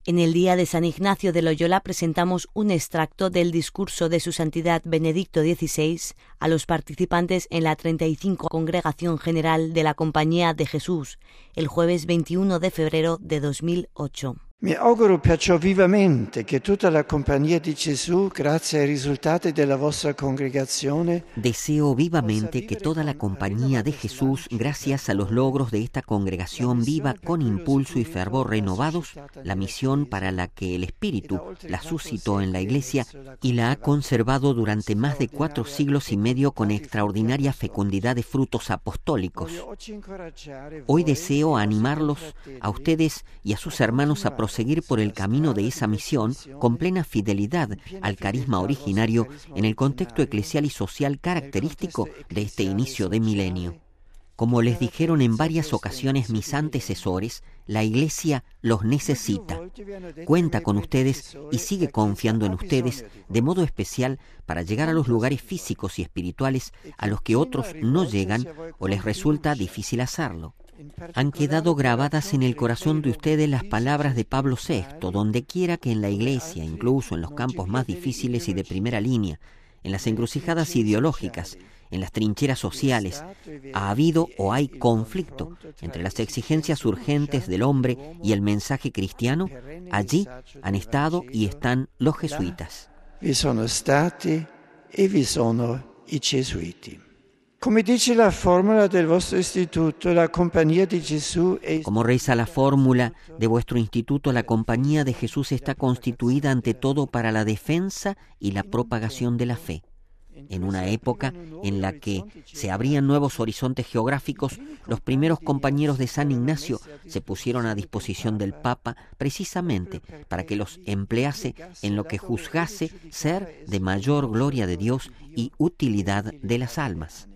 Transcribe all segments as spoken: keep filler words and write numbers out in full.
En el día de San Ignacio de Loyola presentamos un extracto del discurso de Su Santidad Benedicto dieciséis a los participantes en la treinta y cinco Congregación General de la Compañía de Jesús, el jueves veintiuno de febrero de dos mil ocho. Mi auguro perciò vivamente che tutta la Compagnia di Gesù, grazie ai risultati della vostra congregazione, Deseo vivamente que toda la Compañía de Jesús, gracias a los logros de esta congregación, viva con impulso y fervor renovados la misión para la que el Espíritu la suscitó en la Iglesia y la ha conservado durante más de cuatro siglos y medio con extraordinaria fecundidad de frutos apostólicos. Hoy deseo animarlos a ustedes y a sus hermanos a proseguir por el camino de esa misión con plena fidelidad al carisma originario en el contexto eclesial y social característico de este inicio de milenio. Como les dijeron en varias ocasiones mis antecesores, la Iglesia los necesita, cuenta con ustedes y sigue confiando en ustedes, de modo especial para llegar a los lugares físicos y espirituales a los que otros no llegan o les resulta difícil hacerlo. Han quedado grabadas en el corazón de ustedes las palabras de Pablo sexto, donde quiera que en la Iglesia, incluso en los campos más difíciles y de primera línea, en las encrucijadas ideológicas, en las trincheras sociales, ha habido o hay conflicto entre las exigencias urgentes del hombre y el mensaje cristiano, allí han estado y están los jesuitas. Vi sono stati e vi sono i gesuiti. Come dice la fórmula del vostro istituto, la Compañía de Jesús es... Como reza la fórmula de vuestro instituto, la Compañía de Jesús está constituida ante todo para la defensa y la propagación de la fe. En una época en la que se abrían nuevos horizontes geográficos, los primeros compañeros de San Ignacio se pusieron a disposición del Papa precisamente para que los emplease en lo que juzgase ser de mayor gloria de Dios y utilidad de las almas.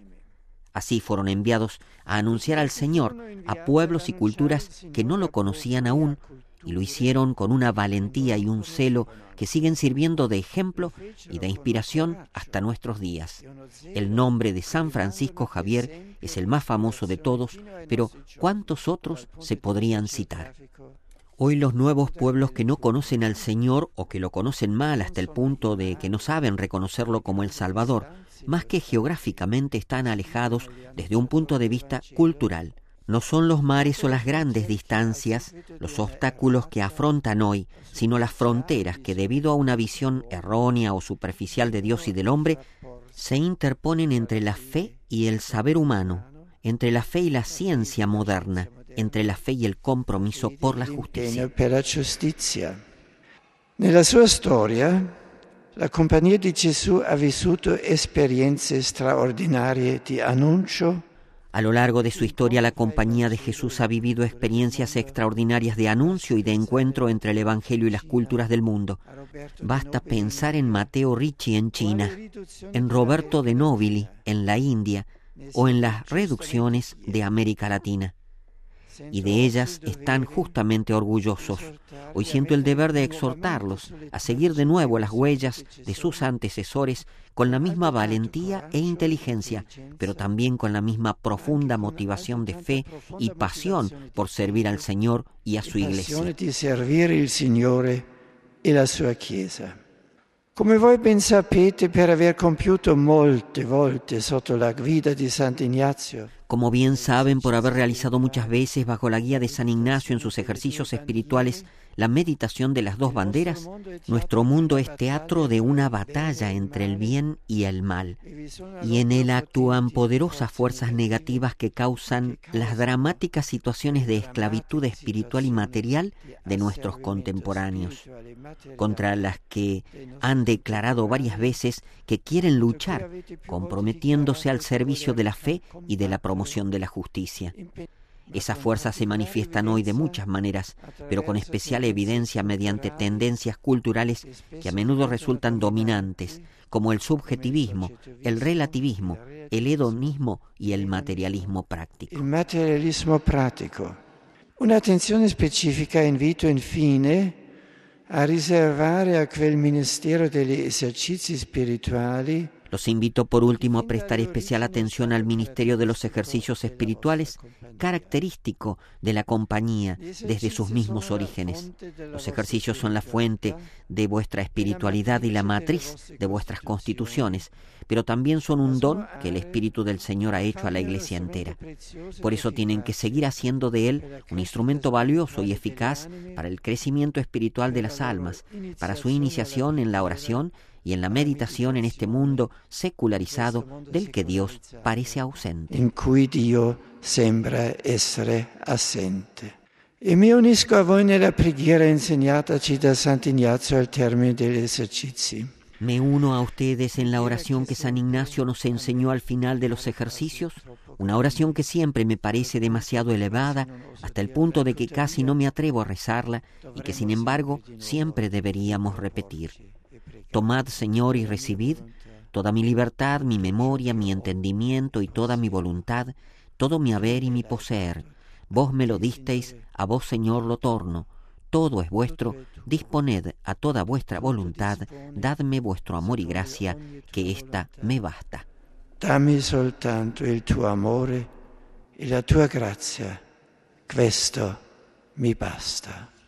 Así fueron enviados a anunciar al Señor a pueblos y culturas que no lo conocían aún, y lo hicieron con una valentía y un celo que siguen sirviendo de ejemplo y de inspiración hasta nuestros días. El nombre de San Francisco Javier es el más famoso de todos, pero ¿cuántos otros se podrían citar? Hoy los nuevos pueblos que no conocen al Señor o que lo conocen mal hasta el punto de que no saben reconocerlo como el Salvador, más que geográficamente están alejados desde un punto de vista cultural. No son los mares o las grandes distancias los obstáculos que afrontan hoy, sino las fronteras que, debido a una visión errónea o superficial de Dios y del hombre, se interponen entre la fe y el saber humano, entre la fe y la ciencia moderna, entre la fe y el compromiso por la justicia. Nella sua storia, la Compagnia di Gesù ha vissuto esperienze straordinarie di annuncio. A lo largo de su historia, la Compañía de Jesús ha vivido experiencias extraordinarias de anuncio y de encuentro entre el Evangelio y las culturas del mundo. Basta pensar en Matteo Ricci en China, en Roberto de Nobili en la India o en las reducciones de América Latina. Y de ellas están justamente orgullosos. Hoy siento el deber de exhortarlos a seguir de nuevo las huellas de sus antecesores con la misma valentía e inteligencia, pero también con la misma profunda motivación de fe y pasión por servir al Señor y a su Iglesia. Di servire il Signore e la sua Chiesa. Come voi ben sapete, per aver compiuto molte volte sotto la guida di Sant'Ignazio, Como bien saben, por haber realizado muchas veces bajo la guía de San Ignacio en sus ejercicios espirituales la meditación de las dos banderas, nuestro mundo es teatro de una batalla entre el bien y el mal, y en él actúan poderosas fuerzas negativas que causan las dramáticas situaciones de esclavitud espiritual y material de nuestros contemporáneos, contra las que han declarado varias veces que quieren luchar, comprometiéndose al servicio de la fe y de la promoción de la justicia. Esas fuerzas se manifiestan hoy de muchas maneras, pero con especial evidencia mediante tendencias culturales que a menudo resultan dominantes, como el subjetivismo, el relativismo, el hedonismo y el materialismo práctico. Il materialismo pratico. Un'attenzione specifica invito infine a riservare a quel ministero degli esercizi spirituali Los invito por último a prestar especial atención al ministerio de los ejercicios espirituales, característico de la compañía desde sus mismos orígenes. Los ejercicios son la fuente de vuestra espiritualidad y la matriz de vuestras constituciones, pero también son un don que el Espíritu del Señor ha hecho a la Iglesia entera. Por eso tienen que seguir haciendo de él un instrumento valioso y eficaz para el crecimiento espiritual de las almas, para su iniciación en la oración y en la meditación en este mundo secularizado del que Dios parece ausente. In cui Dio sembra essere assente. E mi unisco a voi nella preghiera insegnataci da Sant'Ignazio al termine degli esercizi. Me uno a ustedes en la oración que San Ignacio nos enseñó al final de los ejercicios, una oración que siempre me parece demasiado elevada, hasta el punto de que casi no me atrevo a rezarla y que sin embargo siempre deberíamos repetir. Tomad, Señor, y recibid toda mi libertad, mi memoria, mi entendimiento y toda mi voluntad, todo mi haber y mi poseer. Vos me lo disteis, a vos, Señor, lo torno. Todo es vuestro, disponed a toda vuestra voluntad, dadme vuestro amor y gracia, que ésta me basta. Dammi soltanto il tuo amore e la tua grazia, questo mi basta.